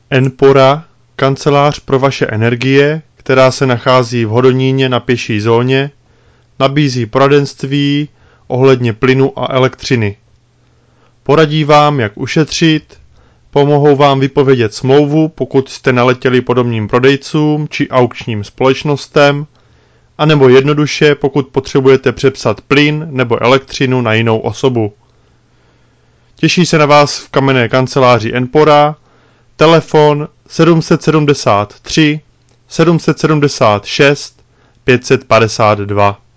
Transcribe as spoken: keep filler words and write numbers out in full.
Enpora, kancelář pro vaše energie, která se nachází v Hodoníně na pěší zóně, nabízí poradenství ohledně plynu a elektřiny. Poradí vám, jak ušetřit, pomohou vám vypovědět smlouvu, pokud jste naletěli podobným prodejcům či aukčním společnostem, anebo jednoduše, pokud potřebujete přepsat plyn nebo elektřinu na jinou osobu. Těší se na vás v kamenné kanceláři Enpora, telefon sedm sedm tři, sedm sedm šest, pět set padesát dva.